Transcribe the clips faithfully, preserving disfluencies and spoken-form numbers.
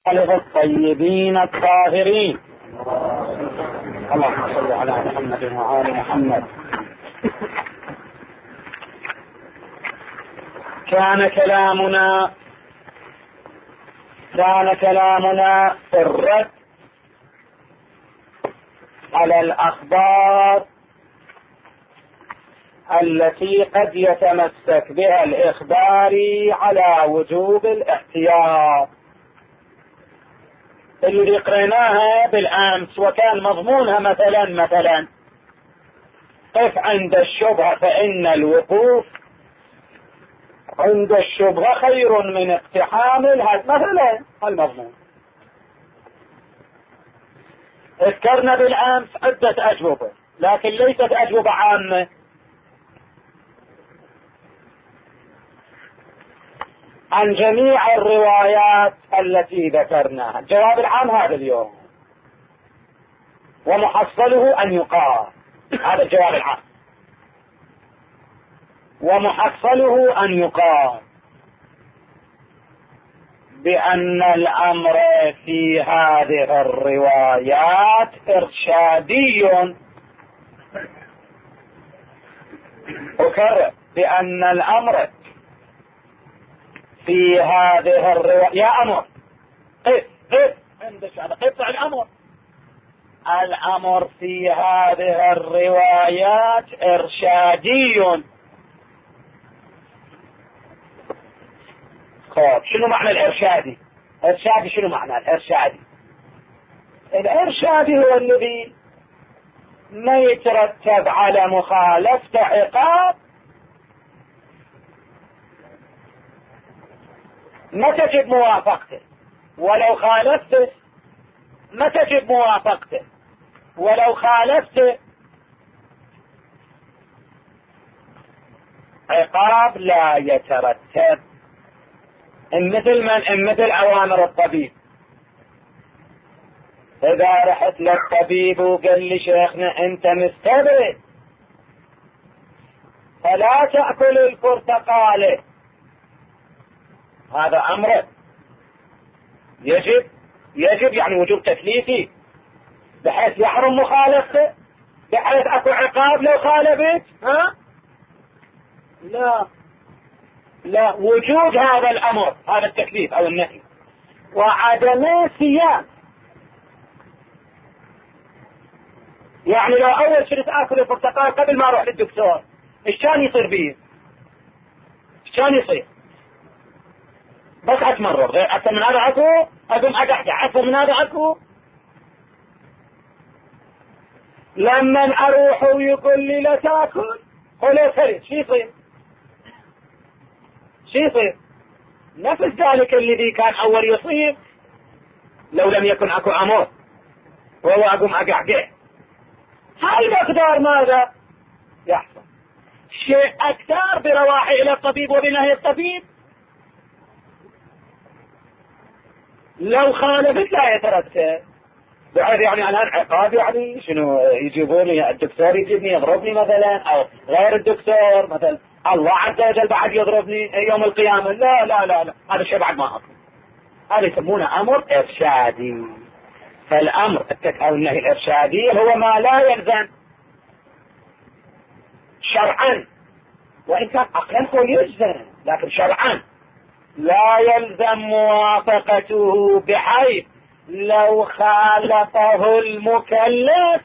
الطيبين الطاهرين. اللهم صل على محمد وآل محمد. كان كلامنا كان كلامنا في الرد على الأخبار التي قد يتمسك بها الإخباري على وجوب الاحتياط اللي قريناها بالأمس، وكان مضمونها مثلا مثلا قف عند الشبهة فإن الوقوف عند الشبهة خير من اقتحام الهد، مثلا المضمون. اذكرنا بالأمس عدة أجوبة، لكن ليست أجوبة عامة. عن جميع الروايات التي ذكرناها الجواب العام هذا اليوم، ومحصله أن يقال، هذا الجواب العام، ومحصله أن يقال بأن الأمر في هذه الروايات إرشادي. أكرر بأن الأمر في هذه الروايات، يا أمر قف قف عند هذا قطع الأمر، الأمر في هذه الروايات إرشادي. طيب شنو معنى الإرشادي؟ إرشادي شنو معنى الإرشادي؟ الإرشادي هو الذي ما يترتب على مخالفة عقاب، ما تجب موافقته، ولو خالفته ما تجب موافقته، ولو خالفته عقاب لا يترتب. مثل من مثل أوامر الطبيب. إذا رحت للطبيب وقال لي شيخنا أنت مستبرد فلا تأكل البرتقالة، هذا أمر يجب يجب يعني وجوب تكليفي بحيث يحرم مخالفته، بحيث أكو عقاب لو خالفت. ها لا لا، وجود هذا الأمر، هذا التكليف أو النهي، وعدم صيام. يعني لو أول شريط آكل البرتقال قبل ما أروح للدكتور، إيش كان يصير بيه؟ إيش كان يصير؟ بس أتمرر، غير أكثر من هذا عكو أقوم أدحدح، أكثر من هذا عكو. لما أروح ويقول لي لا تأكل ولا تريد، شو يصير؟ شو يصير؟ نفس ذلك الذي كان أول يصير لو لم يكن أكو أمر وهو أقوم أقعقع. هاي مقدار ماذا يحصل؟ شيء أكثر برواحي إلى الطبيب وبنهي الطبيب، لو خالفت لا يترتب بعد يعني على العقاب. يعني شنو يجيبوني الدكتور يجيبني يضربني مثلا، أو غير الدكتور مثلا الله عز وجل بعد يضربني يوم القيامة؟ لا لا لا لا، هذا الشيء بعد ما أصل. هذا يسمونه أمر إرشادي. فالأمر أو النهي الإرشادي هو ما لا يلزم شرعا، وإن كان عقلا هو يلزم، لكن شرعا لا يلزم موافقته، بحيث لو خالفه المكلف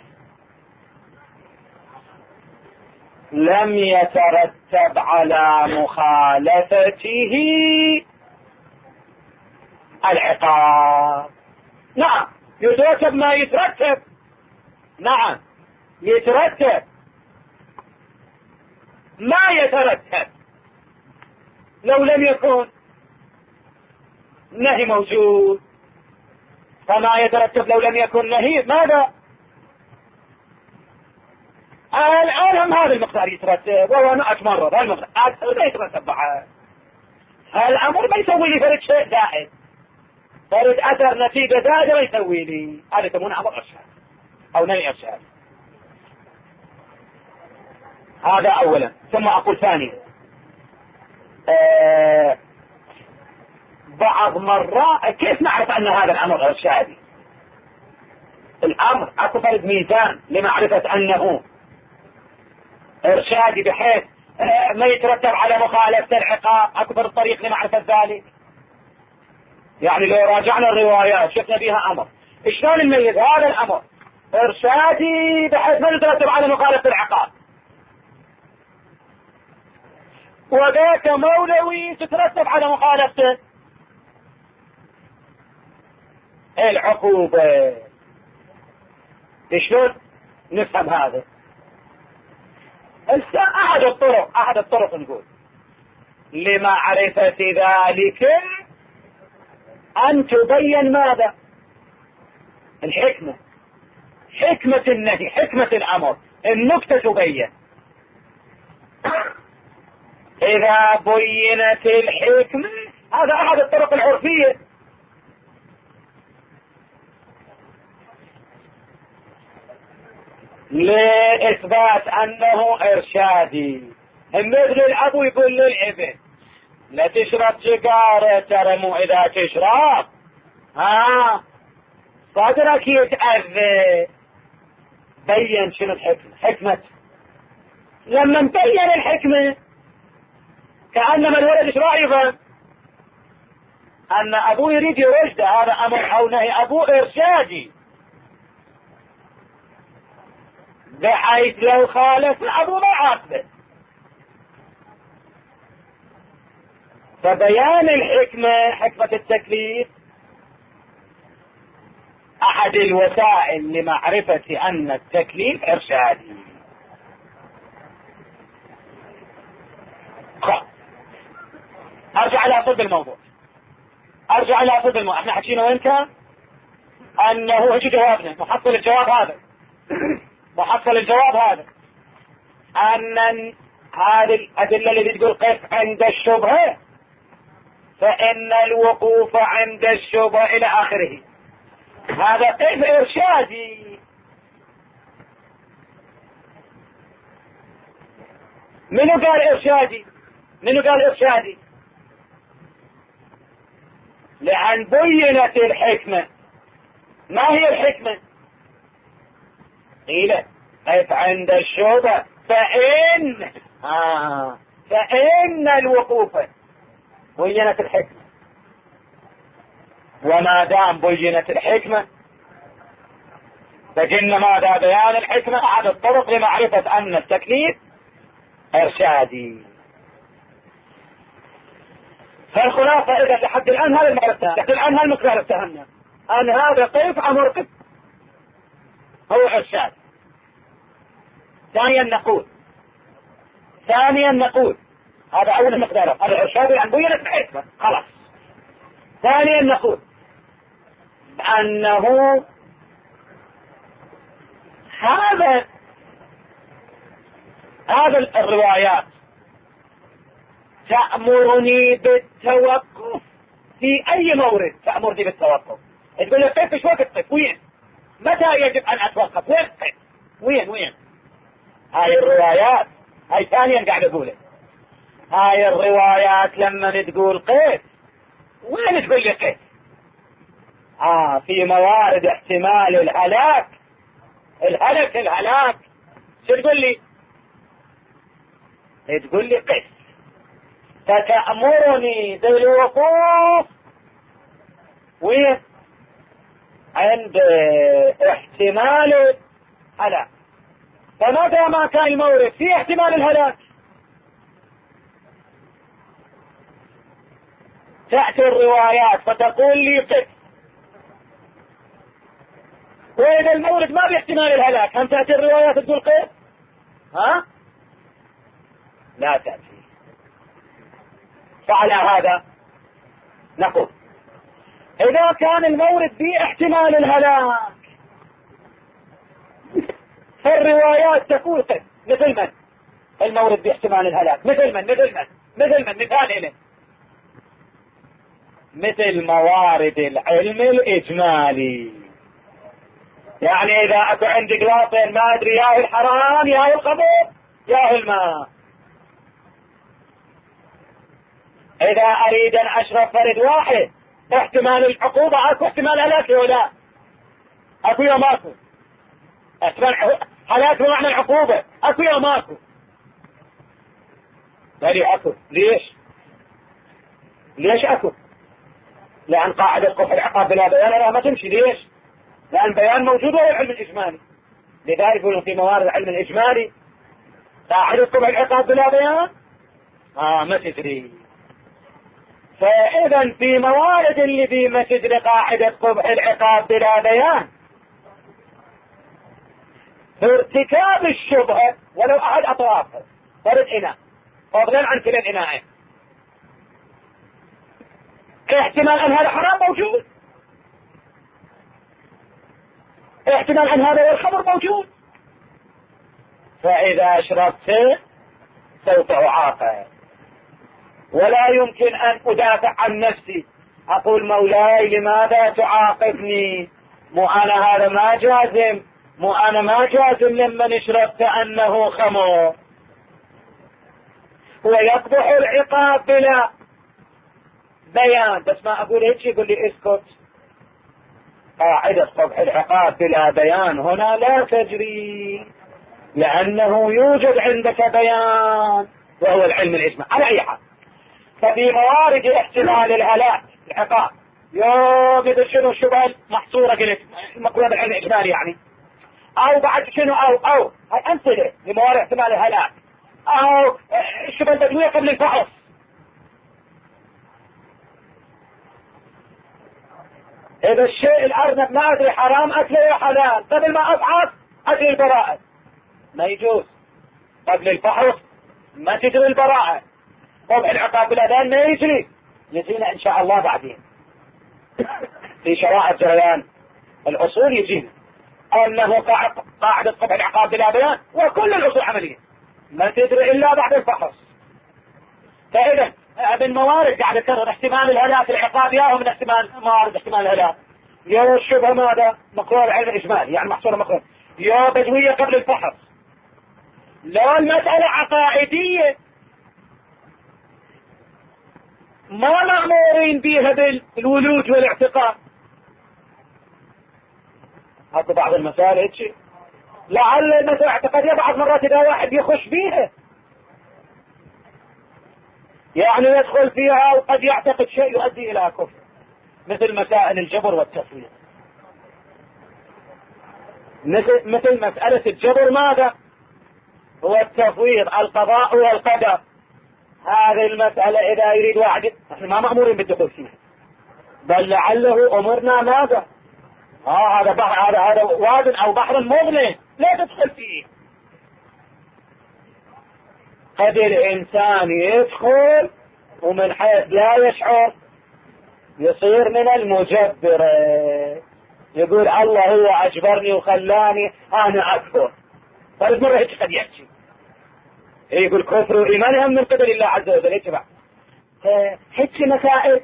لم يترتب على مخالفته العقاب. نعم يترتب ما يترتب، نعم يترتب ما يترتب لو لم يكن نهي موجود. فما يترتب لو لم يكن نهي ماذا؟ الآن هم هذا المقدار يترتب، وهو أنا أتمرض هالمقدار ما يترتب بعد. هالأمر ما يسوي لي فرد شيء زائد، فرد أثر نتيجة زائدة ما يسوي لي. هذا يسمونه أمر إرشاد أو نهي إرشاد. هذا أولا. ثم أقول ثانيا، آه بعض مرات كيف نعرف ان هذا الامر ارشادي؟ الامر اكو فرد ميزان لمعرفة انه ارشادي بحيث ما يترتب على مخالفة العقاب، اكو فرد طريق لمعرفة ذلك. يعني لو راجعنا الروايات شفنا بها امر، شلون نميز هذا الامر ارشادي بحيث ما يترتب على مخالفة العقاب، وذاك مولوي تترتب على مخالفته العقوبة؟ شلون نفهم هذا؟ احد الطرق احد الطرق نقول لمعرفة ذلك ان تبين ماذا؟ الحكمة، حكمة النهي، حكمة الامر، النكتة تبين. اذا بينت الحكمة، هذا احد الطرق العرفية. لإثبات أنه إرشادي، مثل الأبو يقول للابن لا تشرب سيجارة ترى مو إذا تشرب ها صدرك يتأذى. بين شنو الحكمة، حكمة لما نبين الحكمة كأنما الولد ايش راح يفهم؟ أن أبوه يريد يرشد، هذا أمر أو نهي أبوه إرشادي، بحيث لو خالف أبوه ما عاقبه. فبيان الحكمة، حكمة التكليف، أحد الوسائل لمعرفة أن التكليف إرشادي. أرجع إلى صلب الموضوع أرجع إلى صلب الموضوع احنا حكينا وين كان؟ أنه هجي جوابنا، محصل الجواب هذا محصل الجواب هذا أن هذه الأدلة اللي تقول قف عند الشبهة، فإن الوقوف عند الشبهة إلى آخره، هذا قف إرشادي. منو قال إرشادي؟ منو قال إرشادي؟ لأن بينت الحكمة. ما هي الحكمة؟ قيل قف عند الشبهة فإن آه فإن الوقوف، بينت الحكمة. وما دام بينت الحكمة فجن ماذا؟ بيان الحكمة أحد الطرق لمعرفة أن التكليف إرشادي. فالخلاصة إذا لحد الآن هذا المعرفة، لحد الآن هذا المقدار اتهمنا أن هذا قيف أمر قف هو إرشاد. ثانيا نقول ثانيا نقول هذا أول مقدار، هذا إرشاد عن بينت الحكمة خلاص. ثانيا نقول أنه هذا هذا الروايات تأمرني بالتوقف في أي مورد. تأمرني بالتوقف، تقول لي قف ايش وقت قف؟ وين؟ متى يجب أن أتوقف؟ وين قف؟ وين وين؟ هاي الروايات، هاي ثانيا قاعد أقوله، هاي الروايات لما تقول قف وين تقول لي قف؟ آه في موارد احتمال الهلاك الهلك الهلاك شو تقول لي؟ تقول لي قف، فتأمرني بالوقوف وين؟ عند احتمال الهلاك. فمتى ما كان المورد في احتمال الهلاك تأتي الروايات فتقول لي قف. وإذا المورد ما باحتمال الهلاك هم تأتي الروايات تقول قف؟ ها؟ لا تأتي. فعلى هذا نقول إذا كان المورد باحتمال الهلاك فالروايات تقول قف. مثل من؟ المورد باحتمال الهلاك مثل من؟ مثل من؟ مثل من؟ مثال إليه مثل موارد العلم الإجمالي. يعني إذا أكو عندك واطن ما أدري ياه الحرام ياه الخمر ياه الماء، إذا أريد أن أشرب فرد واحد احتمال العقوبة أكو، احتمال هلاك ولا أكو يا ماكو؟ احتمال هلاك بمعنى العقوبة أكو يا ماكو؟ بلي أكو. ليش؟ ليش أكو؟ لأن قاعدة قبح العقاب بلا بيان لا ما تمشي. ليش؟ لأن بيان موجود وهو العلم الإجمالي. لذلك يقولون في موارد العلم الإجمالي قاعدة قبح العقاب بلا بيان آه ما تدري. فإذا في موارد اللي في ما تدري قاعدة قبح العقاب بلا بيان ارتكاب الشبهة ولو أحد أطرافها فرد إناء فضلا عن كلا الإناءين، احتمال أن هذا حرام موجود، احتمال أن هذا هو الخمر موجود. فإذا شربت سوف أعاقب، ولا يمكن أن أدافع عن نفسي أقول مولاي لماذا تعاقبني، مو أنا هذا ما جازم، مو أنا ما جازم لما شربت أنه خمر. ويقبح العقاب بلا بيان، بس ما أقول هيك يقول لي اسكت. قاعدة قبح العقاب بلا بيان هنا لا تجري، لأنه يوجد عندك بيان وهو العلم الإجمالي. على أي حال، ففي موارد احتمال الهلاك العقاب يوم إذا شنو الشبهة محصورة قلت المقولة بالعلم الإجمالي يعني، أو بعد شنو أو أو هاي أمثلة لموارد احتمال الهلاك، أو الشبهة البدوية قبل الفحص. إذا الشيء الأرنب ما أدري حرام أكله يا حلال، قبل ما أفحص أدري البراءة ما يجوز، قبل الفحص ما تدري البراءة. قبح العقاب بالأذان ما يجري، يجينا إن شاء الله بعدين في شرائع جريان الأصول يجينا أنه قاعدة قبح العقاب بلا بيان وكل الأصول عملية ما تدري إلا بعد الفحص. فإذا من موارد قاعد تكرر احتمال الهلاك العقاب يا من احتمال موارد احتمال الهلاك يا الشبهة ماذا مقرور العلم الإجمالي يعني محصورة مقرور يا بدوية قبل الفحص. لو المسألة عقائدية ما مأمورين بها بالولوج والاعتقاد. هذا بعض المسائل هيك لعل المسألة اعتقادية بعض مرات إذا واحد يخش فيها يعني يدخل فيها وقد يعتقد شيء يؤدي إلى كفر، مثل مسائل الجبر والتفويض، مثل, مثل مسألة الجبر ماذا هو التفويض القضاء والقدر. هذه المسألة إذا يريد واحد نحن ما مأمورين بالدخول فيها، بل لعله أمرنا ماذا آه هذا بحر هذا هذا واد أو بحر مظلم لا تدخل فيه. قد الإنسان يدخل ومن حيث لا يشعر يصير من المجبر، يقول الله هو أجبرني وخلاني أنا أكفر. فرد مرة هيك قد يحكي يقول كفر وإيمان هم من قبل الله عز وجل. هيك بعد هيك مسائل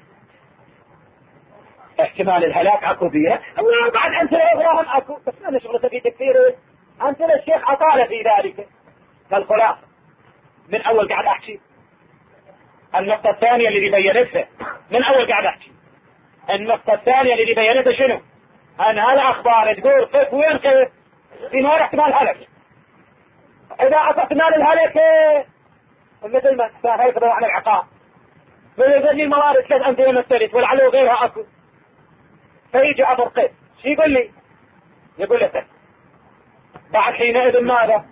احتمال الهلاك أكو بيها بعد أمثلة إبراهيم أكو، بس أنا شغلة في كثير أمثلة الشيخ عطالة في ذلك. فالخلاصة من أول قاعد أحكي النقطة الثانية اللي بينتها من أول قاعد أحكي النقطة الثانية اللي بينتها شنو؟ أن هالأخبار تقول كيف وين كيف في نوع احتمال هلك. إذا احتمال الهلك مثل ما هيك عن العقاب من يقول لي الموارد كذا أمثلة مثلت ولعله غيرها أكو، فيجي أبو القيس شو يقول لي؟ يقول لك بعد حينئذ ماذا؟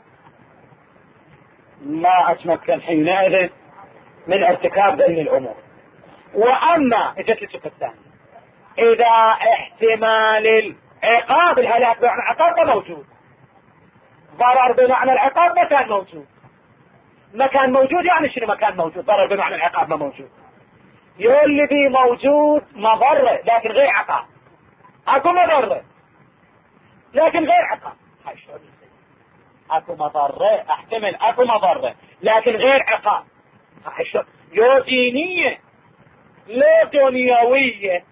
ما أتمكن حينئذ من ارتكاب ذنب الأمور. وأما اجت الشق الثاني إذا احتمال العقاب الهلاك بمعنى العقاب ما موجود، ضرر بمعنى العقاب ما كان موجود. ما كان موجود يعني شنو ما كان موجود؟ ضرر بمعنى العقاب ما موجود. يقول لي بي موجود مضرة لكن غير عقاب، اكو مضرة لكن غير عقاب. هاي شلون اكو مضرة احتمل اكو مضرة لكن غير عقاب. هاي شلون يو دينية لا دنيوية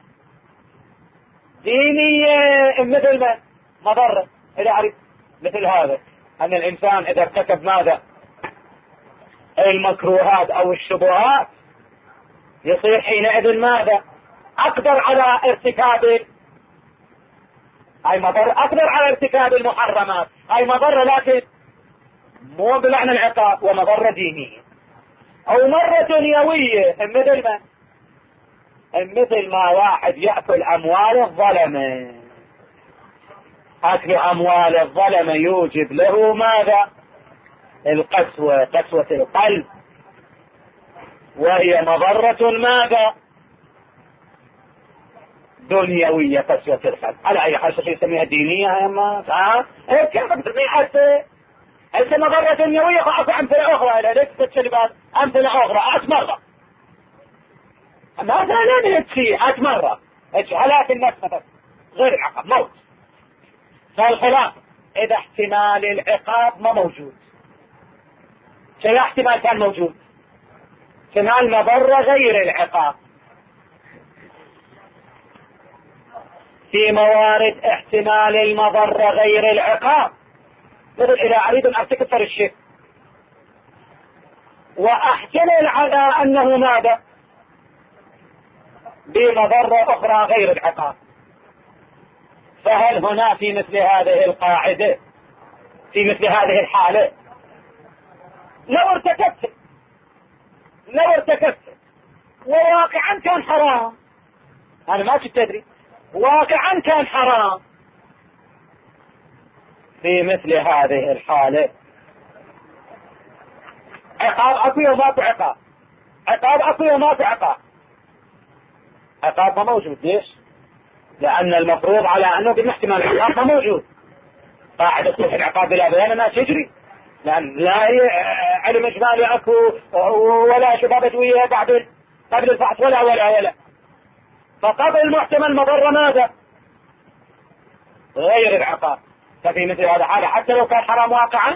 دينية مثل ما مضرة. إذا أعرف مثل هذا أن الإنسان إذا ارتكب ماذا المكروهات أو الشبهات يصير حينئذ ماذا؟ أقدر على ارتكاب أي مضر، أقدر على ارتكاب المحرمات، أي مضرة لكن مو بمعنى العقاب، ومضرة دينية أو مرة دنيوية، مثل ما مثل ما واحد يأكل أموال الظلمة. أكل أموال الظلمة يوجب له ماذا؟ القسوة، قسوة القلب، وهي مضرة ماذا؟ دنيوية، قسوة القلب. على أي حال يسميها دينية يا ما ها؟ إيه كيف تسميها حتى؟ هسه مضرة دنيوية، فأكو أمثلة أخرى، ليش تتشلبات أمثلة أخرى أتمرة مثلا لا نهتشي أتمرة هلاك النفس مثلا غير العقاب موت. فالخلاف إذا احتمال العقاب ما موجود، شيء احتمال كان موجود، احتمال مضرة غير العقاب. في موارد احتمال المضرة غير العقاب، مثل إذا أريد أن أرتكب الشيء وأحتمل على أنه ماذا؟ بمضرة أخرى غير العقاب، فهل هنا في مثل هذه القاعدة، في مثل هذه الحالة لو ارتكبت لو ارتكبت وواقعا كان حرام، أنا ما كنت أدري، واقعا كان حرام، في مثل هذه الحالة عقاب أكو وما في عقاب، عقاب أكو وما في عقاب. عقاب ما موجود، ليش؟ لأن المفروض على أنه بالاحتمال العقاب ما موجود. قاعدة صلح العقاب بلا بيان الناس يجري، لأن لا علم إجمالي أكو ولا شباب دوية بعد قبل الفحص ولا ولا ولا فقبل المحتمل مضر ماذا؟ غير العقاب. ففي مثل هذا حالة حتى لو كان حرام واقعا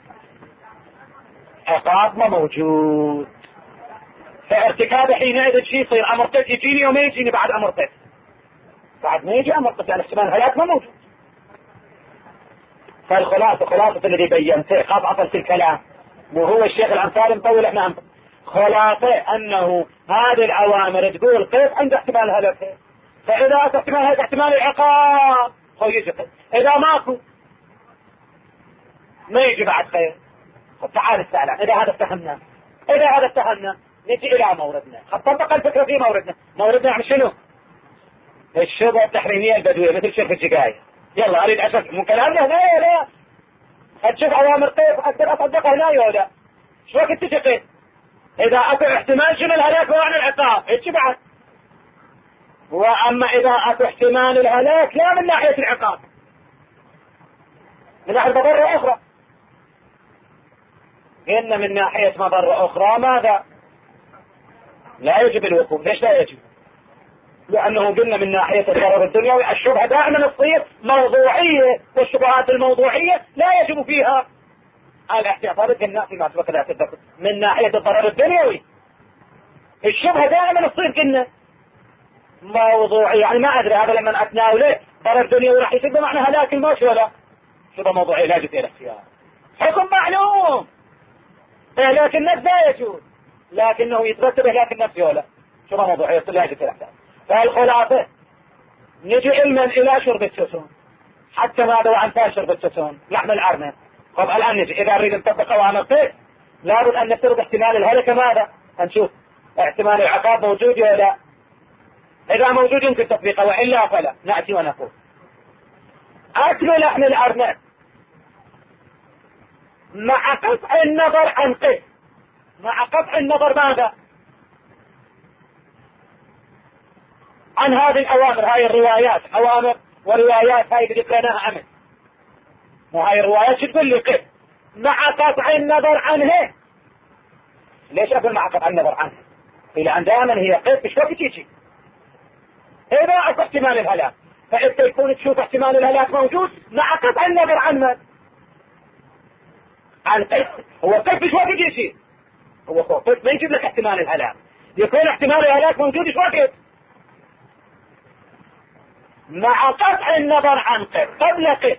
عقاب ما موجود، فارتكاب حينئذ شيء يصير أمرتك يجيني وما يجيني بعد أمرتك، بعد ما يجي أمرتك يعني احتمال هلاك ما موجود. فالخلاصة خلاصة الذي بينته قطعة في الكلام، وهو الشيخ الأنصاري مطول احنا هم. خلاصة أنه هذه الأوامر تقول كيف عند احتمال هلاك، فإذا أتى احتمال هلاك احتمال العقاب هو يجي، إذا ماكو ما يجي بعد خير. تعال السلام، إذا هذا اتهمنا إذا هذا اتهمنا نجي إلى موردنا، طبق الفكرة في موردنا. موردنا يعني شنو؟ الشبهة التحريمية البدوية مثل شرف الجقاية. يلا أريد أشوف من كلامنا هنا لا أتشوف أوامر كيف أقدر أطبقها هنا يا لا شو وقت تشقين؟ إذا أكو احتمال شنو الهلاك هو عن العقاب إيش بعد؟ وأما إذا أكو احتمال الهلاك لا من ناحية العقاب، من ناحية مضرة أخرى. إن من ناحية مضرة أخرى ماذا؟ لا يجب الوقوف. ليش لا يجب؟ لأنه قلنا من ناحية الضرر الدنيوي الشبهة دائما تصير موضوعية، والشبهات الموضوعية لا يجب فيها الاحتياط. قلنا فيما سبق لا تذكر من ناحية الضرر الدنيوي الشبهة دائما تصير قلنا موضوعية، يعني ما أدري هذا لما أتناوله ضرر دنيوي راح يصير بمعنى هلاك الموت ولا شبهة موضوعية لا يجب فيها الاحتياط. حكم معلوم إهلاك النفس لا يجوز، لكنه يترتب إهلاك النفس ولا شبهة موضوعية لا يجب فيها الاحتياط. فالخلاصة نجي علما إلى شرب السسون، حتى ماذا عن فيها شرب السسون لحم العرمة. طب الآن نجي إذا نريد نطبق أوامر كيف لابد أن نفترض احتمال الهلكة ماذا؟ نشوف احتمال العقاب موجود ولا لا. إذا موجود يمكن تطبيقه وإلا فلا. نأتي ونقول أكل لحم العرمة مع قطع النظر عن قسم، مع قطع النظر ماذا؟ عن هذه الأوامر، هاي الروايات أوامر وروايات هاي اللي ذكرناها عمل، وهاي الروايات شو تقول لي قف مع قطع النظر عنها. ليش أقول مع قطع النظر عنها؟ إلى أن دائما هي قف مش وقت يجي إذا أكو احتمال الهلاك، فإنت يكون تشوف احتمال الهلاك موجود مع قطع النظر عن من؟ عن قف. هو قف مش وقت يجي، هو قف ما يجيب لك احتمال الهلاك، يكون احتمال الهلاك موجود مش وقت مع قطع النظر عن قف قبل قف،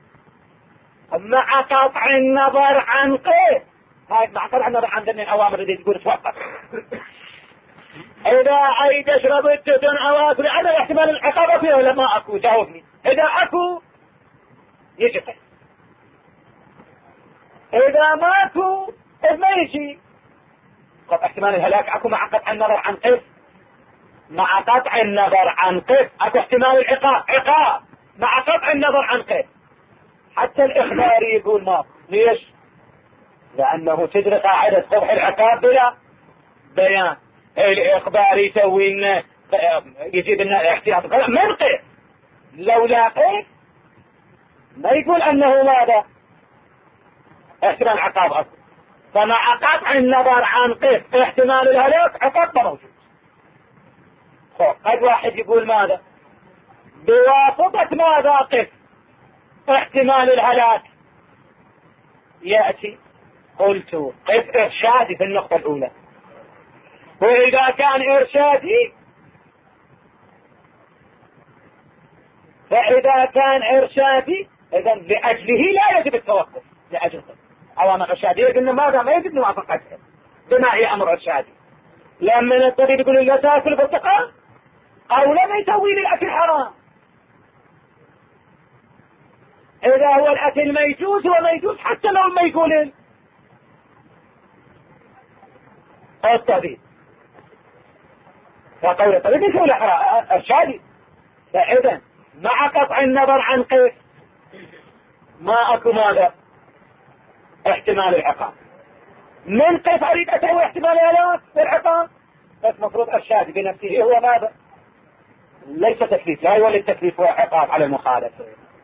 مع قطع النظر عن قف. هاي مع قطع النظر عن ضمن الأوامر اللي تقول توقف. اذا عيد اشرب التتن او اكل عدم احتمال العقاب فيه ولا ما اكو؟ جاوبني. اذا اكو يجي قيد، اذا ما اكو ما يجي. طب احتمال الهلاك اكو مع قطع النظر عن قيد، مع قطع النظر عن قيد اكو احتمال العقاب، عقاب مع قطع النظر عن قيد. حتى الاخباري يقول ما. ليش؟ لانه تدري قاعدة قبح العقاب بلا بيان. الاخباري يسوي لنا يجيب لنا احتياط من قيد، لولا قيد ما يقول انه ماذا احتمال عقاب اكو. فمع قطع النظر عن قيد احتمال الهلاك عقاب موجود. قد واحد يقول ماذا بواسطة ماذا قيد احتمال الهلاك يأتي. قلت قيد ارشادي في النقطة الاولى، واذا كان ارشادي فاذا كان ارشادي اذا لاجله لا يجب التوقف. لاجل اوامر ارشاديه قلنا ماذا ما يجب موافقتها بما هي امر ارشادي. لما الطبيب يقول لا تاكل برتقال او لم يسوي لي الاكل حرام، اذا هو الاكل ما يجوز هو ما يجوز حتى لو ما يقول الطبيب. فقول الطبيب يسوي لي ارشادي. فاذا مع قطع النظر عن قيد ما اكو ماذا احتمال العقاب. من قيد اريد اسوي احتمال الهلاك بالعقاب، بس مفروض ارشادي بنفسه هو ماذا ليس تكليف، لا يولي التكليف هو عقاب على المخالفة.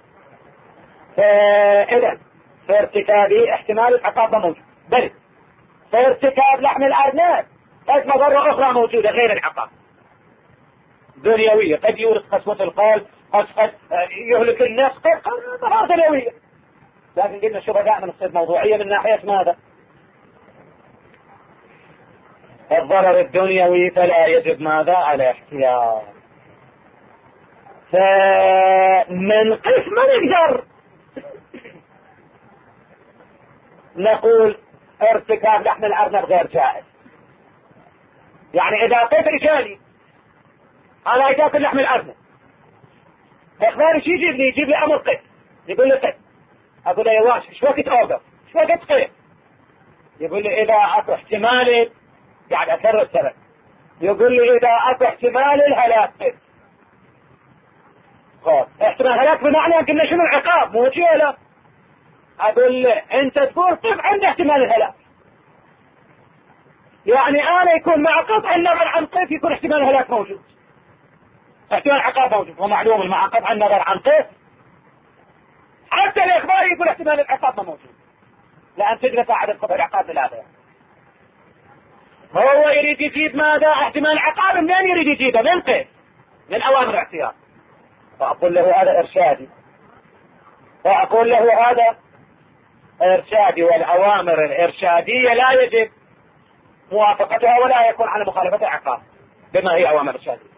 فاذا في ارتكابه احتمال العقاب موجود، بل في ارتكاب لحم الارنب قد مضرة اخرى موجودة غير العقاب دنيوية، قد يورث قسوة القلب، قد قد يهلك النفس، قد ضرر دنيوية. لكن قلنا شبه دائما تصير موضوعية من ناحية ماذا الضرر الدنيوي، فلا يجب ماذا على احتياط. فمن قسم نقدر نقول ارتكاب لحم الارنب غير جائز. يعني اذا قلت رجالي انا اكل لحم الارنب، اخباري شي يجيب لي يجيب لي امر قيد، يقول لي قيد، اقول له يا واش ايش وقت اوقف ايش وقت قيد؟ يقول لي اذا اكو احتمال، قاعد اكرر السبب، يقول لي اذا اكو احتمال الهلاك قيد. خلاص احتمال هلاك بمعنى قلنا شنو العقاب مو ولا؟ اقول له انت تقول طيب عندي احتمال الهلاك، يعني انا يكون مع قطع النظر عن قيد يكون احتمال الهلاك موجود، احتمال العقاب موجود، ومعلوم مع قطع النظر عن قيد حتى الاخبار يقول احتمال العقاب ما موجود، لان تجري قاعدة قطع العقاب بالاخره. هو يريد يجيب ماذا احتمال العقاب منين يريد يجيبه؟ من قيد، من اوامر الاعتياد. فاقول له هذا ارشادي، فاقول له هذا ارشادي، والاوامر الارشادية لا يجب موافقتها ولا يكون على مخالفة عقاب بما هي اوامر ارشادية.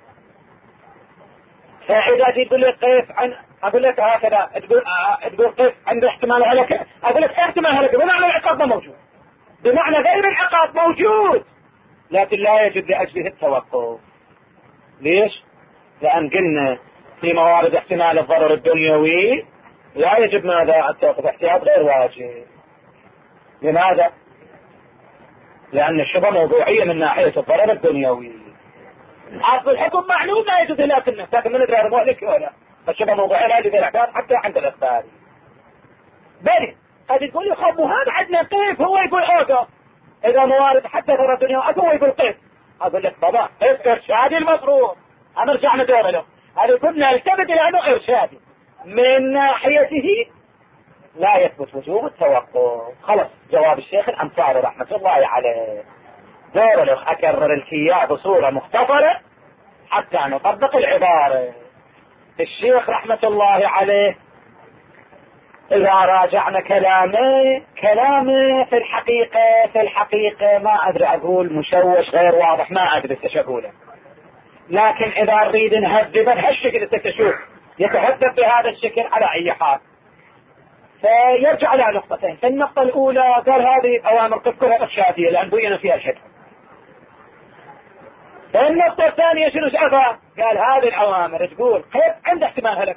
فاذا جيت تقول لي قيس عن، اقول لك هكذا تقول آه تقول قيس عنده احتمال هلكة، اقول لك احتمال هلكة بمعنى العقاب ما موجود، بمعنى غير العقاب موجود لكن لا يجب لاجله التوقف. ليش؟ لان قلنا في موارد احتمال الضرر الدنيوي لا يجب ماذا التوقف، احتياط غير واجب. لماذا؟ لان الشبهة موضوعية من ناحية الضرر الدنيوي. اصل الحكم معلوم لا يجوز هلاك النفس، لكن من ندري هذا مهلك ولا، فالشبهة موضوعية لا يجوز الاحتياط حتى عند الاخبار. بل قد تقول لي خب وهذا عندنا كيف هو يقول اوقف اذا موارد حتى ضرر الدنيا هو يقول قيس. اقول لك بابا قيس ارشادي المفروض، انا رجع ندور له، هذا كنا نلتفت الى انه ارشادي من ناحيته لا يثبت وجوب التوقف. خلص جواب الشيخ الانصاري رحمة الله عليه. دور له اكرر الكياء بصورة مختصرة حتى نطبق العبارة. الشيخ رحمة الله عليه اذا راجعنا كلامه كلامه في الحقيقة في الحقيقة ما ادري اقول مشوش غير واضح، ما ادري ايش اقوله، لكن اذا نريد نهذبه بهالشكل تشوف يتهذب بهذا الشكل على اي حال. فيرجع على نقطتين. النقطة الاولى قال هذه اوامر كلها ارشادية لان بين فيها الحكم، النقطة الثانية شنو شافها؟ قال هذه العوامل تقول قف عند احتمال هلك.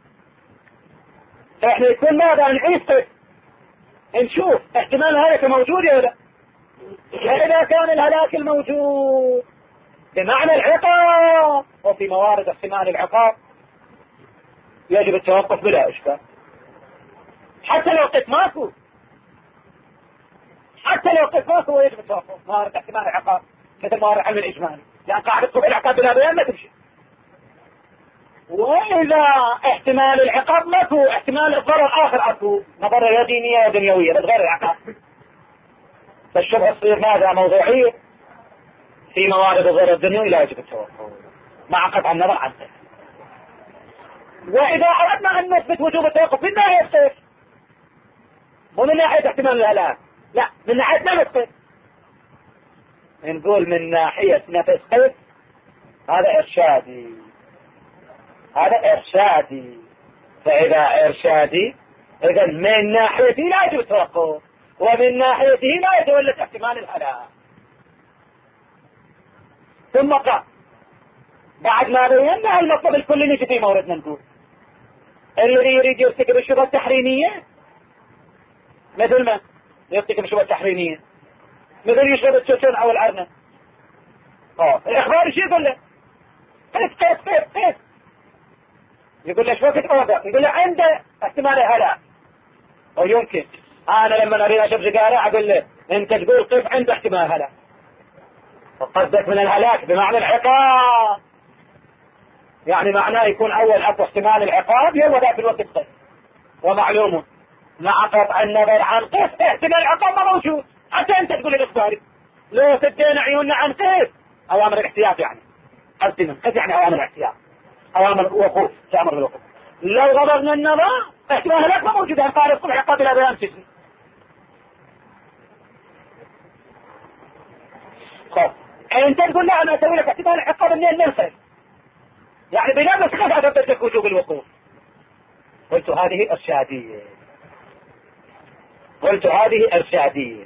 فاحنا يكون ماذا نعيش قف نشوف احتمال الهلك موجود ولا لا. فإذا كان الهلاك الموجود بمعنى العقاب وفي موارد احتمال العقاب يجب التوقف بلا إشكال، حتى لو قف ماكو، حتى لو قف ماكو يجب التوقف موارد احتمال العقاب مثل موارد علم الإجمالي، لأن قاعدة قف العقاب بلا بيان ما تمشي. وإذا احتمال العقاب ماكو احتمال الضرر آخر أكو، مضرة دينية ودنيوية بس غير العقاب، فالشبهة تصير ماذا موضوعية في موارد الضرر الدنيوي لا يجب التوقف مع قطع النظر عنه. وإذا أردنا أن نثبت وجوب التوقف من ناحية الصيف ومن ناحية احتمال الهلاك، لا من ناحية نفس قيد، نقول من ناحية نفس قيد هذا إرشادي، هذا إرشادي. فإذا إرشادي إذا من ناحيته لا يجب التوقف ومن ناحيته لا يتولد احتمال الهلاك. ثم قال بعد ما بينا المطلب الكلي نجي في موردنا نقول الذي يريد يرتكب الشبهة التحريمية مثل ما يرتكب الشبهة التحريمية مثل يشرب التوتون او الارنب، اه الاخبار ايش يقول له؟ قيس قيس قيس قيس يقول له شو وقت اوضح؟ يقول له عنده احتمال الهلاك. او يمكن انا لما اريد اشرب سيجاره اقول له انت تقول قف عنده احتمال هلاك، وقصدك من الهلاك بمعنى العقاب، يعني معناه يكون اول اكو احتمال العقاب يلا ذاك الوقت قف. ومعلوم مع قطع النظر عن قف احتمال العقاب ما موجود، حتى انت تقول الاخباري لو سدينا عيوننا عن قف اوامر الاحتياط، يعني قصدي من قف يعني اوامر الاحتياط، اوامر الوقوف تامر بالوقوف. لو غضبنا النظر احتمال الهلاك ما موجود، قال الصبح عقاب لا بيان سجن. خب انت تقول لا انا اسوي لك احتمال العقاب منين ننفذ، يعني بنفس خفا ثبت لك وجوب الوقوف. قلت هذه ارشاديه، قلت هذه ارشاديه.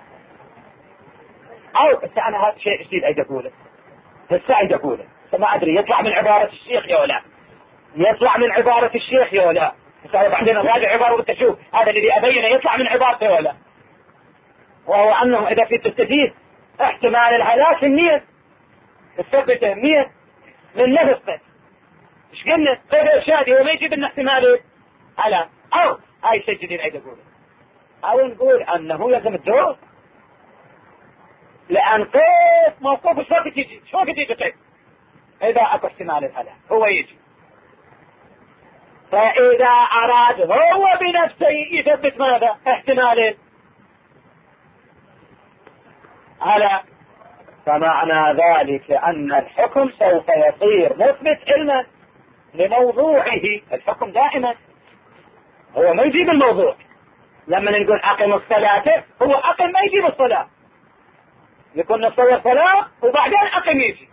او هسه انا هذا شيء جديد اجي اقوله، هسه اجي اقوله ما ادري يطلع من عباره الشيخ يا ولا يطلع من عباره الشيخ يا ولا. هسه بعدين راجع عباره وانت شوف هذا اللي ابينه يطلع من عبارته ولا، وهو انه اذا في تستفيد احتمال الهلاك النية تثبته مية من نفسه. ايش قلنا؟ قيد ارشادي وما يجيب لنا احتمال هلاك. او هاي شيء جديد عيد اقوله، او نقول انه لازم الدور، لان قيد موقوف شو وقت يجي، شو وقت يجي قيد اذا اكو احتمال الهلاك هو يجي. فاذا اراد هو بنفسه يثبت ماذا؟ احتمال هلاك، فمعنى ذلك أن الحكم سوف يصير مثبت علما لموضوعه. الحكم دائما هو ما يجيب الموضوع، لما نقول أقم الصلاة هو أقم ما يجيب الصلاة، يكون نصور صلاة وبعدين أقم يجي،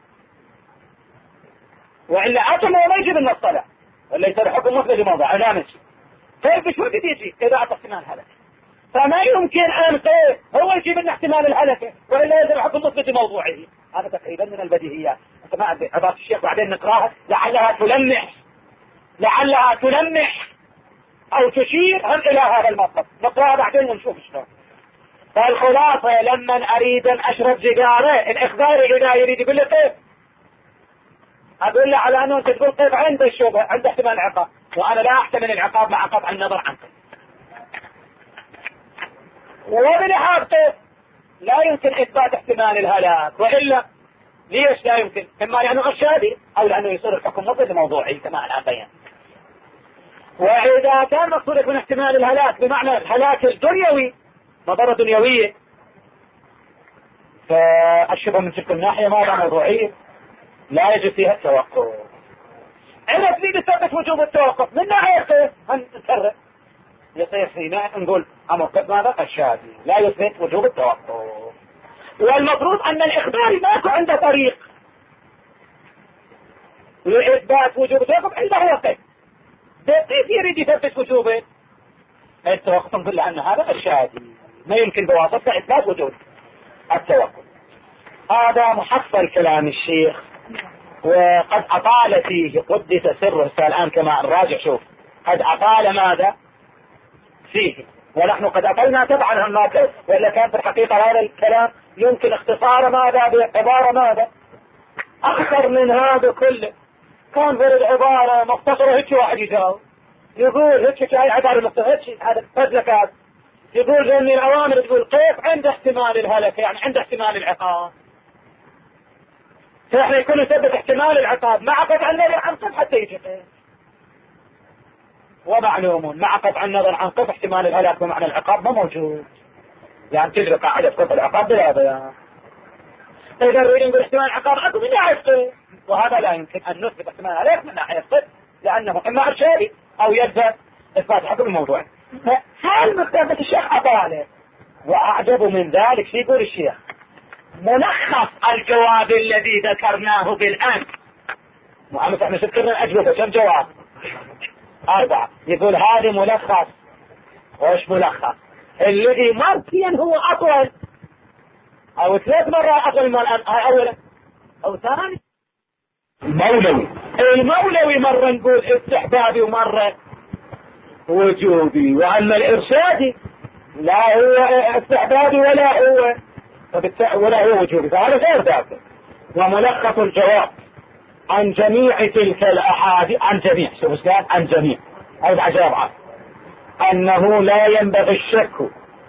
وإلا أقم هو ما يجيب لنا الصلاة، ولا يصير الحكم مثبت لموضوعه لا ماشي. طيب بشو يجي إذا أعطى احتمال هلك؟ فما يمكن أن قيد هو يجيب لنا احتمال الهلكة وإلا يجب الحكم مثبت لموضوعه. هذا تقريبا من البديهيات. انت ما ادري عبارة الشيخ بعدين نقراها لعلها تلمح لعلها تلمح او تشير هم الى هذا المطلب، نقراها بعدين ونشوف شلون. فالخلاصة لما اريد ان اشرب سيجارة الاخباري اذا يريد يقول لي قيف، اقول له على انه انت تقول قيف عند الشبهة عند احتمال العقاب، وانا لا احتمل العقاب مع قطع النظر عنك. وبلحاظ قيف لا يمكن اثبات احتمال الهلاك، والا ليش لا يمكن؟ اما لانه ارشادي او لانه يصير الحكم مثبت لموضوعي كما الان بيان. واذا كان مقصود من احتمال الهلاك بمعنى الهلاك الدنيوي مضرة دنيوية، فالشبه من تلك الناحية ماذا موضوعية لا يجب فيها التوقف. اذا تريد تثبت وجوب التوقف من ناحية كيف هنكرر يصير فينا نقول امر ماذا ارشادي لا يثبت وجوب التوقف. والمفروض ان الاخباري ماكو عنده طريق لإثبات وجوب التوقف الا هو قيد. كيف يريد يثبت وجوبه التوقف؟ نقول له ان هذا ارشادي ما يمكن بواسطة اثبات وجوب التوقف. هذا محصل كلام الشيخ وقد أطال فيه قدس سره. الآن كما نراجع شوف قد أطال ماذا فيه، ونحن قد أطلنا تبعا عن ماذا، وإلا كان في الحقيقة هذا الكلام يمكن اختصار ماذا بعبارة ماذا أكثر من هذا كله. كان في العبارة مختصرة هيك واحد يجاوب يقول هيك هاي عبارة مختصرة هيك هذا فضلك هذا يقول ان الأوامر تقول كيف عند احتمال الهلكة، يعني عند احتمال العقاب، فإحنا يكون يثبت احتمال العقاب مع قطع النظر عن قطع حتى يجي قيد. ومعلوم مع قطع النظر عن قطع احتمال الهلاك بمعنى العقاب ما موجود، يعني تجري قاعدة قطع العقاب بلا بيان. إذا نريد نقول احتمال العقاب أكو من ناحية قيد، وهذا لا يمكن أن نثبت احتمال الهلاك من ناحية قيد لأنه إما إرشادي أو يلزم إثبات حكم الموضوع. هل مكتبة الشيخ أطاله وأعجب من ذلك في يقول الشيخ ملخص الجواب الذي ذكرناه بالأمس. وعمس احنا ذكرنا الأجوبة كم جواب؟ أربعة. يقول هذه ملخص. وش ملخص؟ الذي مرتين هو أطول أو ثلاث مرات أطول من أولا أو ثاني. مولوي المولوي مرة نقول استحبابي ومرة وجوبي، وأما الإرشادي لا هو استحبابي ولا هو ولا هو وجوبي، فهذا غير ذاته. وملخص الجواب عن جميع تلك الأحاديث عن جميع شوف قال عن جميع أربع جواب أنه لا ينبغي الشك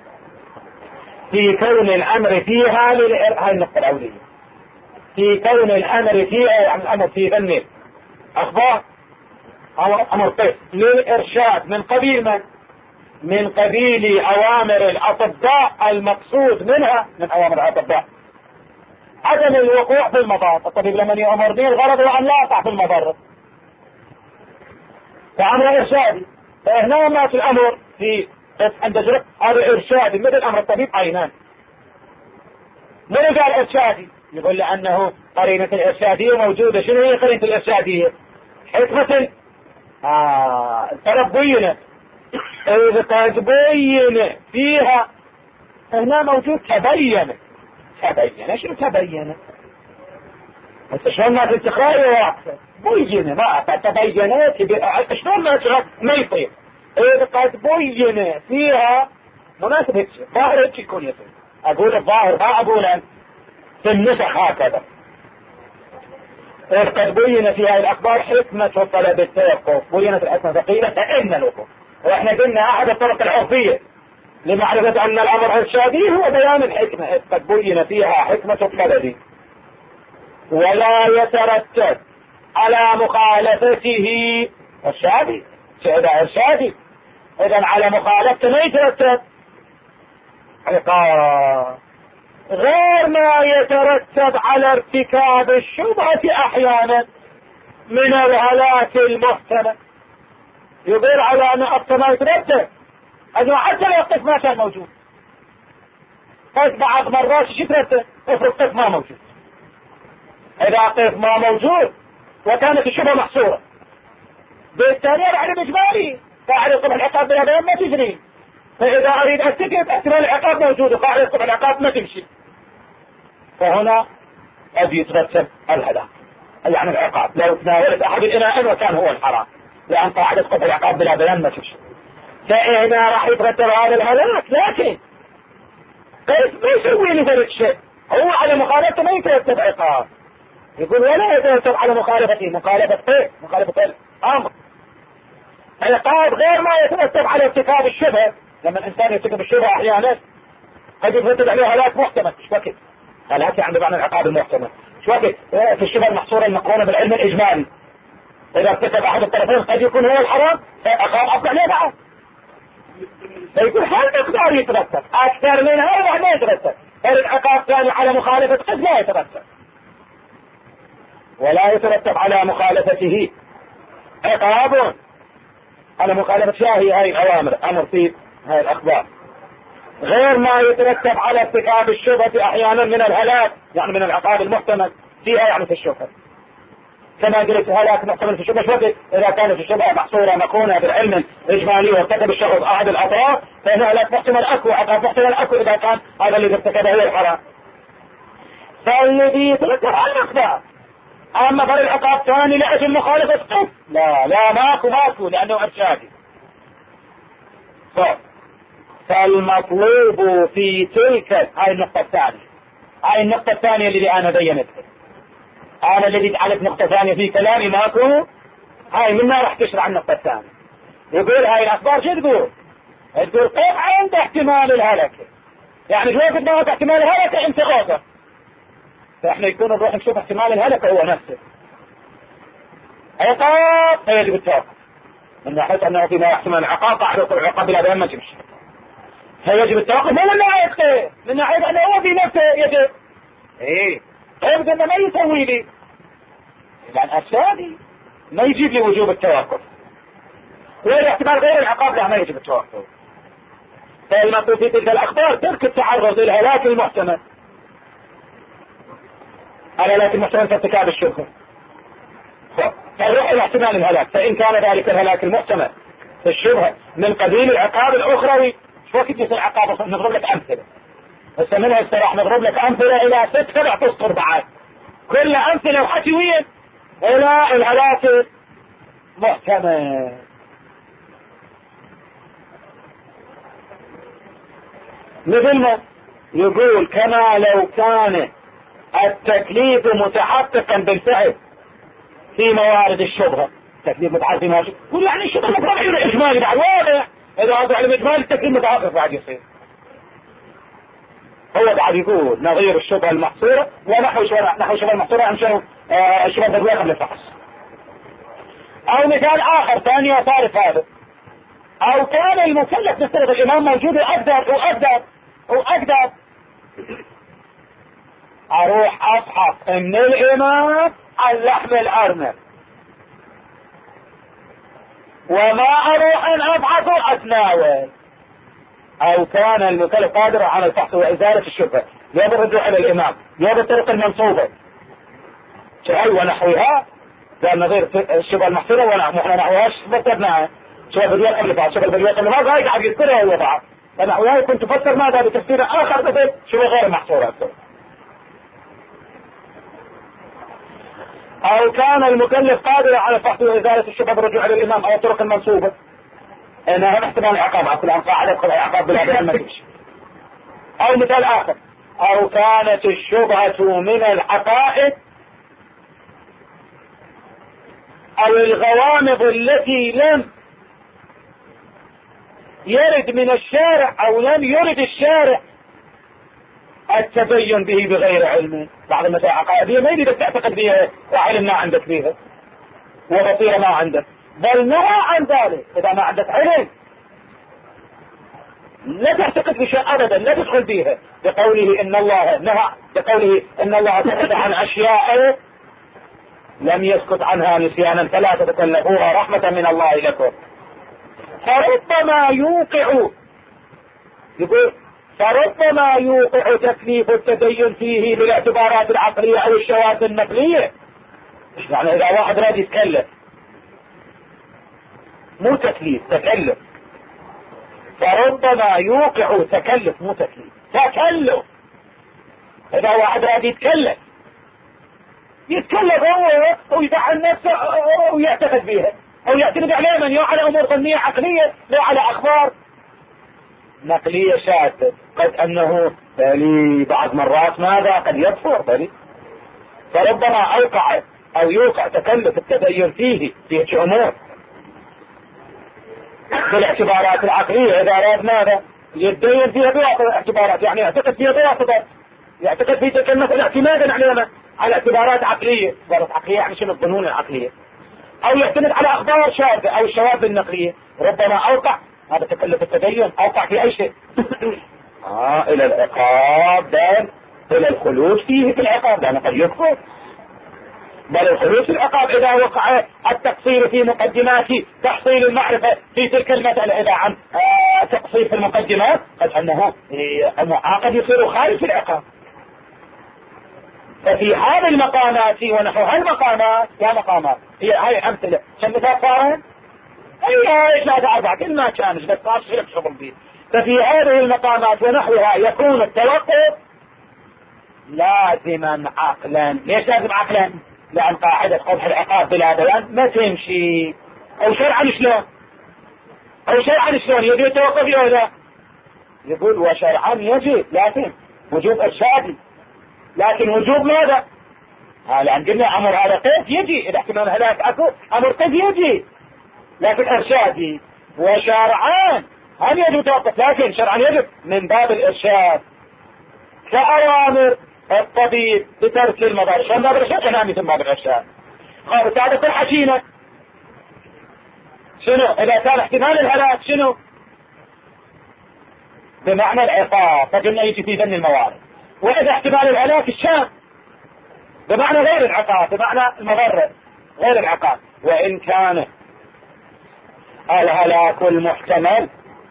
في كون الأمر فيها هاي النقطة الأولية في كون الأمر فيها يعني الأمر في ذنب أخبار أمر طيب للإرشاد من قبيل من من قبيل أوامر الأطباء المقصود منها من أوامر الأطباء عدم الوقوع في المضار. الطبيب لمن يأمر به الغرض هو أن لا يقع في المضار، فأمر إرشادي. فهنا ما في الأمر في عند جرب هذا إرشادي مثل أمر الطبيب عينان. من قال إرشادي؟ يقول لأنه قرينة الإرشادية موجودة. شنو هي قرينة الإرشادية؟ حكمة آه تربينا إذا تبين فيها هنا موجود تبين. تبين شنو تبين؟ انت شلون ما تتقرأي واحدة بين ما تبينت شلون ما تشرب ما يصير. اذا قد بين فيها مناسبة ظاهر هيك يكون يصير. اقول الظاهر ما اقول ان في النسخ هكذا. اذا قد بين في هذه الاخبار حكمة طلب التوقف بينت الحكمة ثقيلة فإن الوقوف. واحنا قلنا احد الطرق العرفية لمعرفة ان الامر ارشادي هو بيان الحكمة. اذ قد بين فيها حكمة الطلب ولا يترتب على مخالفته ارشادي سيدا ارشادي اذا على مخالفته ما يترتب عقاب غير ما يترتب على ارتكاب الشبهة احيانا من الهلاك المحتمل. يقول على ان اقصى ما يترتب انه حتى لو الطف ما كان موجود، بس بعض مرات شو يترتب افرض الطف ما موجود. اذا الطف ما موجود وكانت الشبهة محصورة بالتالي على اجباري قاعدة طبع العقاب بلا بيان ما تجري. فاذا اريد ارتكب احتمال العقاب موجود وقاعدة طبع العقاب ما تمشي، فهنا قد يترتب الهلاك يعني العقاب لو تناولت احد الاناء وكان هو الحرام، لان قاعدة طبع العقاب بلا بيان ما تمشي، فهنا راح يترتب هذا الهلاك. لكن قيس ما يسوي لي ذلك الشيء، هو على مخالفته ما يترتب عقاب. يقول ولا يترتب على مخالفته مخالفة ايه مخالفة الامر عقاب غير ما يترتب على ارتكاب الشبهة. لما الانسان يرتكب الشبهة احيانا قد يترتب عليه هلاك محتمل. ايش وقت هلاك عند معنى العقاب المحتمل؟ ايش وقت في الشبهة المحصورة المقرونة بالعلم الاجمالي اذا ارتكب احد الطرفين قد يكون هو الحرام فاقام اصبح ليه بعض، فيكون هل مقدار يترتب اكثر من هذا ما يترتب. العقاب كان على مخالفة قد لا يترتب ولا يترتب على مخالفته عقاب على مخالفة شاهي هاي الأوامر أمر في هاي الأخبار غير ما يترتب على ارتكاب الشبهة أحيانا من الهلاك يعني من العقاب المحتمل فيها يعني في الشبهة. كما قلت هلاك محتمل في الشبهة شبهة إذا كانت الشبهة محصورة مكونة بالعلم إجمالي وارتكب الشخص أحد الأطراف فإن هلاك محتمل أكو عقاب محتمل أكو إذا كان هذا اللي ارتكبه هو الحرام. فالذي يترتب على المقدار. اما فر العقاب ثاني لاجل مخالفة قف، لا لا ماكو ماكو لانه ارشادي. فالمطلوب في تلك هاي النقطة الثانية، هاي النقطة الثانية اللي انا بينتها، انا الذي جعلت نقطة ثانية في كلامي ماكو، هاي منها راح تشرع النقطة الثانية. يقول هاي الاخبار شو تقول؟ تقول كيف عند احتمال الهلكة، يعني شو قد ما احتمال الهلكة انت غاضب، فاحنا يكون نروح نشوف احتمال الهلكة هو نفسه. عقاب فيجب التوقف من ناحية انه فيما يحتمل العقاب تعرف العقاب بلا بيان ما تمشي، فيجب التوقف مو من ناحية من ناحية انه هو في نفسه يجب ايه يجب انه ما يسوي لي يعني ارشادي ما يجيب لي وجوب التوقف، والاحتمال غير العقاب لا ما يجب التوقف. فالمطلوب في تلك الاخبار ترك التعرض للهلاك المحتمل، الهلاك المحتمل في ارتكاب الشبهة، فالروح الى احتمال الهلاك، فان كان ذلك الهلاك المحتمل في الشبهة من قبيل العقاب الاخروي. شو وقت يصير عقاب؟ نضرب لك امثله بس منها استراح، نضرب لك امثله الى ست سبع تسطر بعد، كل امثله وحكيويه الى الهلاك محتمل. مثل ما يقول كما لو كان التكليف متحققا بالفعل في موارد الشبهة، تكليف متحقق في موارد يقول يعني الشبهة متحقق اجمالي بعد واضح، اذا وضع الاجمالي التكليف متحقق بعد يصير. هو بعد يقول نظير الشبهة المحصورة ونحو شبهة نحو شبهة المحصورة عن شبهة الشبهة البدوية قبل الفحص. او مثال اخر ثاني وصارف هذا، او كان المكلف بصيغة الامام موجود واقدر واقدر واقدر اروح افحص من الامام اللحم الارنب وما اروح ان افحصه اتناول. او كان المكلف قادرا على الفحص وازالة الشبهة يا الرجوع الى الامام يا بالطرق المنصوبة شعي ونحوها، لان نظير الشبهة المحصورة ونحن نحوهاش بسرناها شبهة بدوية قبل بعض، شبهة بدوية قبل بعض هاي قاعد يذكرها هو بعض، فنحوها كنت تفسر ماذا بتفسير اخر مثل شبهة غير محصورة أكثر. او كان المكلف قادرا على الفحص وازالة الشبهة بالرجوع الى الامام او الطرق المنصوبة، انها احتمال العقاب عقل عن قاعدة يدخل العقاب بلا ما تمشي. او مثال اخر، او كانت الشبهة من الحقائق او الغوامض التي لم يرد من الشارع او لم يرد الشارع التبين به بغير علم. بعض المسائل عقائدية ما يريد تعتقد بها وعلم ما عندك بها وبصيرة ما عندك، بل نهى عن ذلك. اذا ما عندك علم لا تعتقد بشيء ابدا، لا تدخل بها، بقوله ان الله نهى، بقوله ان الله سكت عن اشياء لم يسكت عنها نسيانا فلا تتكلفوها رحمة من الله لكم. فربما يوقع يقول فربما يوقع تكليف التدين فيه بالاعتبارات العقلية او الشواذ النقلية. يعني اذا واحد راد يتكلف مو تكليف تكلف، فربما يوقع تكلف مو تكليف تكلف. اذا واحد راد يتكلف يتكلف هو ويدعي نفسه ويعتقد بها او يعتمد عليه من يو على امور ظنية عقلية لا على اخبار نقلية شاذة، قد انه بلي بعض مرات ماذا قد يكفر بلي. فربما اوقع او يوقع تكلف التدين فيه في امور بالاعتبارات العقلية، اذا اراد ماذا يتدين فيها بواسطة الاعتبارات، يعني يعتقد فيها بواسطة يعتقد في تلك المسألة اعتمادا على على اعتبارات عقلية، اعتبارات عقلية يعني شنو الظنون العقلية، او يعتمد على اخبار شاذة او الشواذ النقلية. ربما اوقع هذا تكلف التدين اوقع في اي شيء اه الى العقاب بل الى الخلود فيه في العقاب، لانه قد يكفر. بل الخلود في العقاب اذا وقع التقصير في مقدمات تحصيل المعرفة في تلك المسألة، اذا عن آه تقصير في المقدمات قد انه معاقد يصير خارج في العقاب. ففي هذه المقامات ونحو هالمقامات يا مقامات هي هاي امثله شمتها صارت اي ثلاثة اربعة كل ما كان بس صار شغل شغل به. ففي هذه المقامات ونحوها يكون التوقف لازما عقلا. ليش لازم عقلا؟ لأن قاعدة قبح العقاب بلا بيان ما تمشي. أو شرعا شلون؟ أو شرعا شلون يجب التوقف يولا؟ يقول وشرعا يجب، لكن وجوب إرشادي. لكن وجوب ماذا؟ ها لأن قلنا أمر على قيد يجي، إذا احتمال هلاك أكو أمر قيد يجي، لكن إرشادي. وشرعا هم يجب توقف، لكن شرعا يجب من باب الإرشاد، كأوامر الطبيب بترك المضار. شلون باب الإرشاد؟ كلامي من باب الإرشاد. قالوا تعرف الحشينة شنو؟ إذا كان احتمال الهلاك شنو؟ بمعنى العقاب، فقلنا يجي في ذن الموارد. وإذا احتمال الهلاك الشام بمعنى غير العقاب، بمعنى المضرة غير العقاب. وإن كان الهلاك المحتمل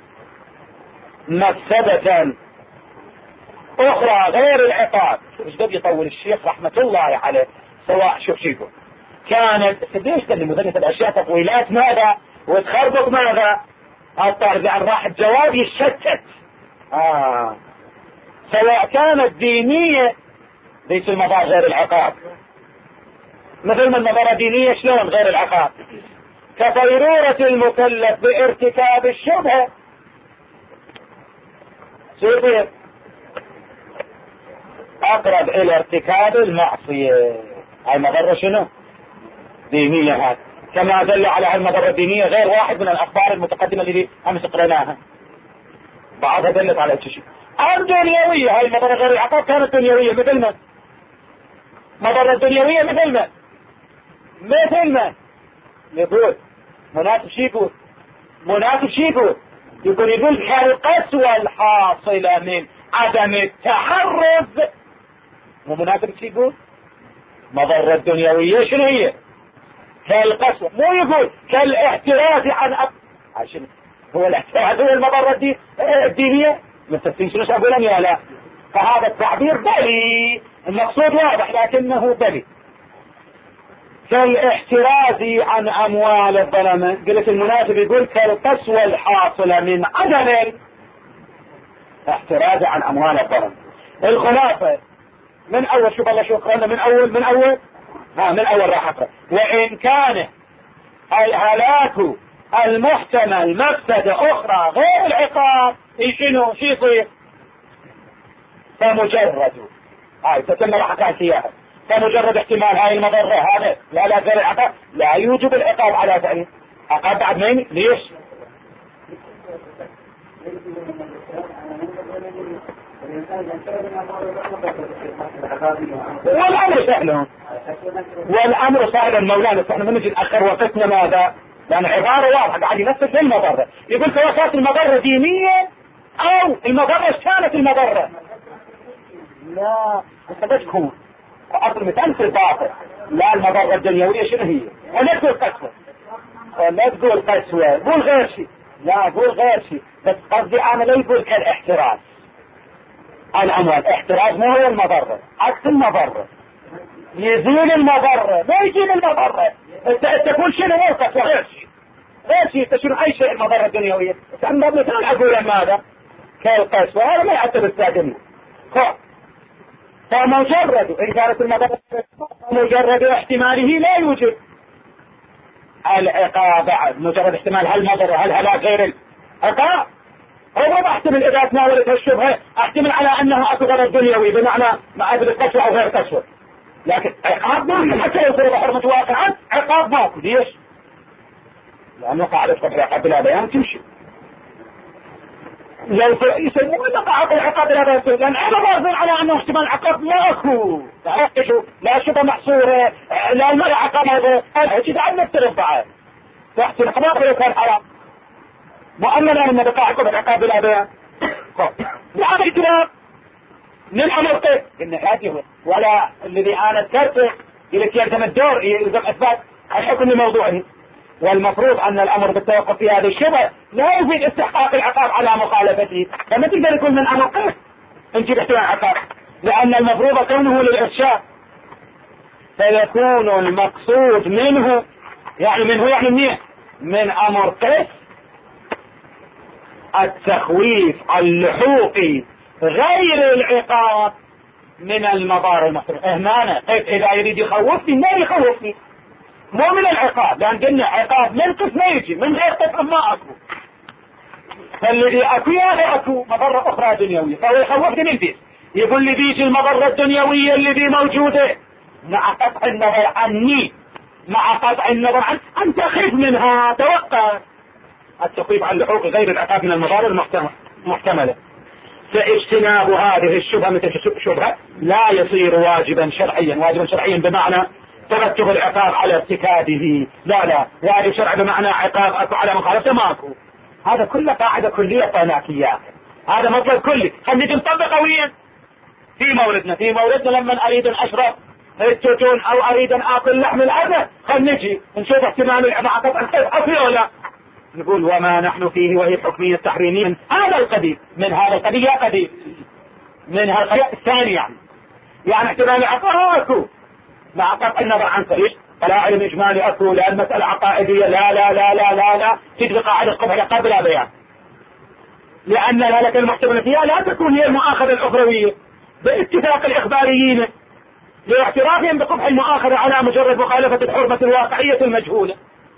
مفسدة أخرى غير العقاب. ايش قد يطول الشيخ رحمة الله عليه. سواء شوف شيكو كانت ليش تلي مثلث الأشياء تطويلات ماذا وتخربط ماذا الطالب عن راح الجواب يتشتت. آه. سواء كانت دينية ليس المضار غير العقاب، مثل ما المضارة دينية شلون غير العقاب؟ كفيرورة المكلف بارتكاب الشبهة سيصير أقرب إلى ارتكاب المعصية. هاي مضرة شنو؟ دينية. هذا كما دل على المضرة الدينية غير واحد من الأخبار المتقدمة اللي أمس قرأناها، بعضها دلت على شيء. الدنيوية هاي المضرة غير العقاب كانت دنيوية مثل ما مضرة الدنيوية مثل ما مثل ما يقول مناسب شي يقول مناسب شي يقول يقول يقول كالقسوة الحاصلة من عدم التحرز. مو مناسب شي يقول مضرة الدنيوية شنو هي؟ كالقسوة، مو يقول كالاحتراز عن أب... عشان هو الاحتراز هو المضرة الدي... الدينية مستفين شنو شابولا يا لا. فهذا التعبير بلي المقصود واضح لكنه بلي كالاحتراز عن أموال الظلمة. قلت المناسب يقول كالقسوة الحاصلة من عدم احتراز عن أموال الظلمة. الخلافة من أول شوف الله شو قرأنا من أول من أول ها من أول راح أقرأ. وإن كان الهلاك المحتمل مفسدة أخرى غير العقاب شنو شي يصير؟ فمجرد هاي تتم راح أكاد سياحة فمجرد احتمال هاي المضرة هذا لا لا غير العقاب لا يوجب العقاب على ثاني عقاب بعد مين ليش؟ والأمر سهل والأمر سهل مولانا. احنا من نجي نأخر وقتنا ماذا؟ لأن عبارة واضحة قاعد ينفذ المضرة. يقول سواء كانت المضرة دينية أو المضرة كانت المضرة لا انت تكون أصل مثال في الباطل. لا المضرة الدنيوية شنو هي؟ ولا تقول قسوة ولا تقول قسوة قول غير شيء. لا قول غير شيء بس قصدي أنا لا يقول كالاحتراز الأموال. احتراز مو هو المضرة عكس المضرة يزيل المضرة ما يزيل المضرة. تقول شنو هو قسوة غير شيء غير شيء تشنو أي شيء المضرة الدنيوية. أما مثلا أقول ماذا كالقسوة هذا ما يعتبر استاذنه. فمجرد إن كانت المضرة مجرد احتماله لا يوجد العقاب بعد. مجرد احتمال هل مضرة هل هلاك غير العقاب هو ما احتمل إذا تناولت الشبهة احتمل على أنها أكبر الدنيوي بمعنى معابد القسوة أو غير قسوة، لكن عقاب ما حتى لو فرض حرمة واقعا عقاب ماكو. ليش؟ لأنه قاعدة قبل العقاب بلا بيان تمشي. لو يسمون قاعدة العقاب بلا بيان تمشي لأن احنا بارضين على أنه احتمال عقاب ماكو. لا شبه محصورة لا المرأة عقاب هذا هذا عنك تربعه تحت الحماق لو كان حرام مؤمنا أن بقاعكم العقاب بلا بيان لعمل اجتناب من الأمر قيد إن هذه ولا الذي أنا ذكرته يلك يلزم الدور يلزم أثبات الحكم لموضوعه. والمفروض أن الأمر بالتوقف في هذه الشبهة لا يفيد استحقاق العقاب على مخالفته. فما تقدر يكون من أمر قيد انت باحتمال عقاب لأن المفروض كونه للإرشاد فيكون المقصود منه يعني منه يعني منه من أمر قيد التخويف اللحوقي غير العقاب من المضار المحتملة. هنا طيب إذا يريد يخوفني ما يخوفني، مو من العقاب، لأن قلنا عقاب من قسم ما يجي من غير قسم ما أكو، فالذي أكو يا أكو مضرة أخرى دنيوية، فهو يخوفني من بيت، يقول لي بيجي المضرة الدنيوية اللي دي موجودة مع قطع النظر عني، مع قطع النظر عن أن تخيف منها. توقع التخويف عن لحوق غير العقاب من المضار المحتملة. فاجتناب هذه الشبهة مثل شبهة لا يصير واجبا شرعيا. واجبا شرعيا بمعنى ترتب العقاب على ارتكابه، لا لا، واجب شرعي بمعنى عقاب أكو على مخالفته ماكو. هذا كله قاعدة كلية طناكيات، هذا مطلب كلي. خلينا نجي نطبقه وين في موردنا. في موردنا لما اريد ان اشرب التوتون او اريد ان اكل لحم الاسد، خلينا نجي نشوف احتمال العقاب اصلي ولا، نقول وما نحن فيه وهي الحكمية التحريمية من هذا القبيل، من هذا القبيل يا قبيل، من هذا القبيل الثاني يعني يعني احتمال العقاب اكو مع قطع النظر عن صريح، فلا علم اجمالي اكو، لان مسألة عقائدية لا لا لا لا لا لا تجري قاعدة قبح قبل بيان، لان الهلكة المحتملة فيها لا تكون هي المؤاخذة الاخروية باتفاق الاخباريين لاعترافهم بقبح المؤاخذة على مجرد مخالفة الحرمة الواقعية المجهولة.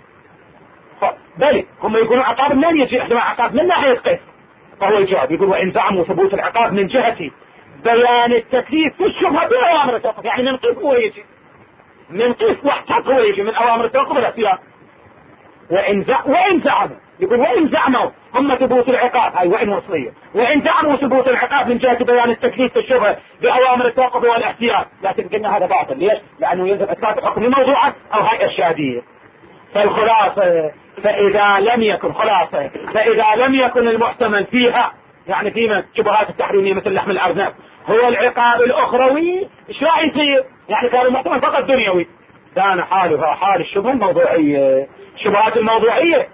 بل هم يقولون عقاب من يجي احتمال عقاب من ناحية قيس، فهو الجواب يقول وإن زعموا ثبوت العقاب من جهة بيان التكليف في الشبهة بأوامر التوقف، يعني من قيس هو يجي، من قيس واحتق هو يجي من أوامر التوقف والاحتياط. وإن زع... وإن زعموا يقول وإن زعموا هم ثبوت العقاب، هاي وإن وصلية، وإن زعموا ثبوت العقاب من جهة بيان التكليف في الشبهة بأوامر التوقف والاحتياط، لكن قلنا هذا باطل. ليش؟ لأنه يلزم إثبات الحكم الموضوعة أو هيئة الشهادية. فالخلاصة فإذا لم يكن خلاصة فإذا لم يكن المحتمل فيها يعني في شبهات التحريمية مثل لحم الأرنب هو العقاب الأخروي، ايش راح يصير؟ يعني كان المحتمل فقط دنيوي، كان حالها حال الشبهة الموضوعية. الشبهات الموضوعية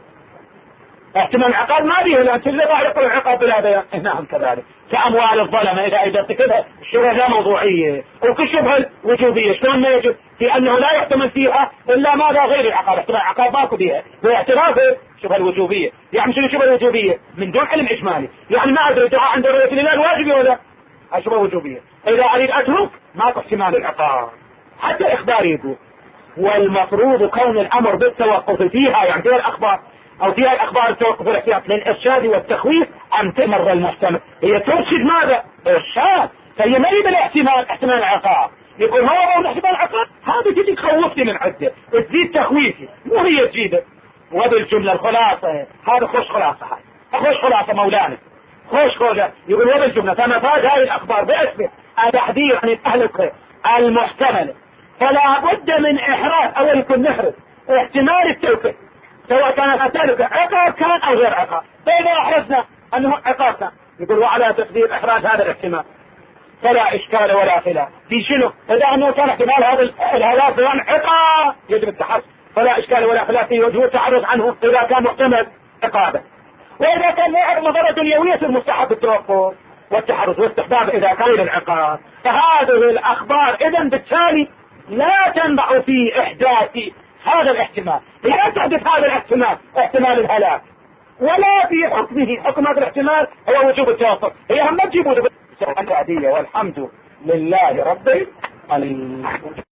احتمال العقاب ما بيه، لأن كل راح يقول العقاب بلا بيان. نعم كذلك كأموال الظلمة إذا إذا ارتكبها الشبهة لا موضوعية، وكالشبهة الوجوبية شلون ما يجب؟ في أنه لا يحتمل فيها إلا ماذا غير العقاب، احتمال العقاب ماكو بها باعترافه شبهة الوجوبية. يعني شنو شبهة الوجوبية؟ من دون علم إجمالي، يعني ما أدري دعاء عند رؤية الهلال واجبي ولا شبهة وجوبية. إذا أريد أترك ماكو احتمال العقاب، حتى إخباري يقول والمفروض كون الأمر بالتوقف فيها يعني فيها الأخبار او فيها الاخبار التوقف والاحتياط للارشاد والتخويف ان تمر المحتمل. هي ترشد ماذا؟ ارشاد، فهي ما يبقى الاحتمال احتمال العقاب. يقول هو هو احتمال العقاب، هذا تجي تخوفني من عده تزيد تخويفي، مو هي تجيبه. وبالجمله الخلاصه هذا خوش خلاصه، هاي خوش خلاصه مولانا خوش خلاصه. يقول وبالجمله فما فات هذه الاخبار باسم التحذير عن التهلكه المحتمله، فلا بد من احراز او يكون نحرز احتمال التوقيف سواء كان ذلك عقاب كان او غير عقاب. فإذا احرزنا انه عقاب كان يقول وعلى تقدير احراز هذا الاحتمال فلا اشكال ولا خلاف في شنو؟ اذا انه كان احتمال هذا الهلاك بان عقاب يجب التحرز، فلا اشكال ولا خلاف في وجوب التحرز عنه اذا كان محتمل عقابه. واذا كان مضرة دنيوية المستحب التوقف والتحرز واستحباب اذا كان العقاب. فهذه الاخبار اذا بالتالي لا تنبع في احداث هذا الاحتمال، لا تحدث هذا الاحتمال احتمال الهلاك، ولا في حكمه حكم هذا الاحتمال هو وجوب التوقف. هي هم تجيبوا العادية. والحمد لله رب العالمين.